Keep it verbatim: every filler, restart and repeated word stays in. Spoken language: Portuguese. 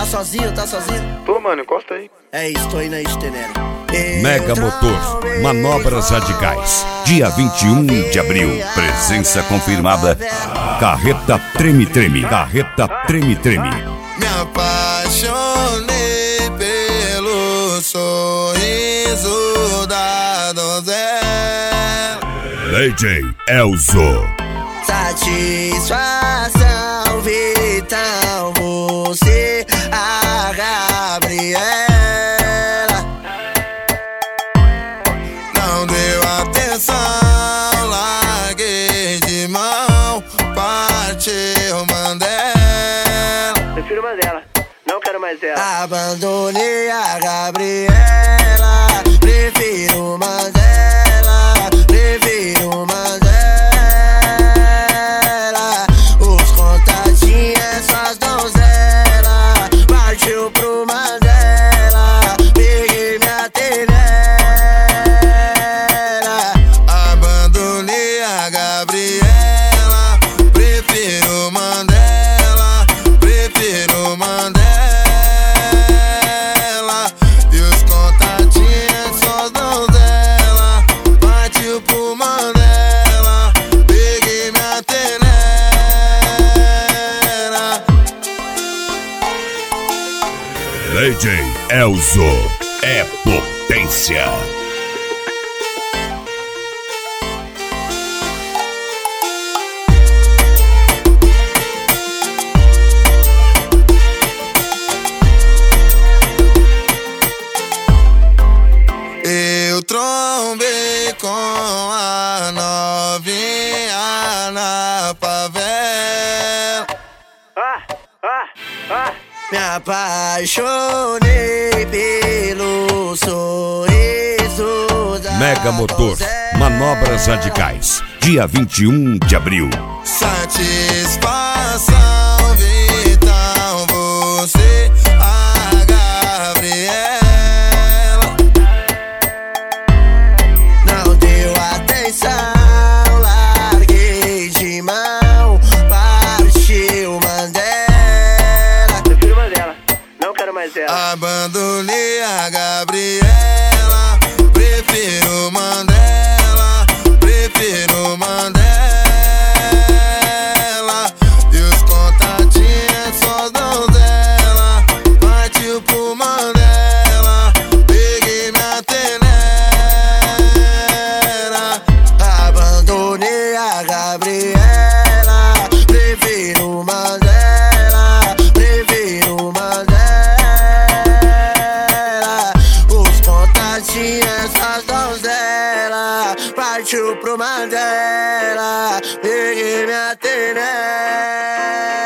Tá sozinho, tá sozinho? Tô, mano, encosta aí. É isso, tô indo aí, Tenero. Mega Motor, manobras radicais. Dia vinte e um de abril. Presença confirmada. Carreta Treme Treme. Carreta Treme Treme. Me apaixonei pelo sorriso da donzela. D J Elzo. Satisfação vital, você, a Gabriela. Não deu atenção, larguei de mão, partiu Mandela. Prefiro Mandela, não quero mais ela. Abandonei a Gabriela, prefiro Mandela, prefiro Mandela. Os contatinhos, suas donzelas, partiu pro Mandela, peguei minha tenera. Abandonei a Gabriela, prefiro Mandela, prefiro Mandela. E os contatinhos, suas donzelas, partiu pro Mandela, peguei minha tenera. D J Elzo é potência. Eu trombei com a novinha na favela. Ah, ah, ah. Me apaixonei pelo sorriso da Mega Motor, donzela. manobras radicais. Dia vinte e um de abril. Satisfação vital, você, a Gabriela. Não deu atenção, larguei de mão, partiu Mandela. Prefiro Mandela, não quero mais ela. Abandonei a Gabriela, prefiro Mandela, prefiro Mandela. E os contatinhos, só donzela, partiu pro Mandela, peguei minha tenera. Abandonei a Gabriela, prefiro Mandela, prefiro Mandela. Os contatinhos, as donzelas, partiu pro Mandela, peguei minha tenera.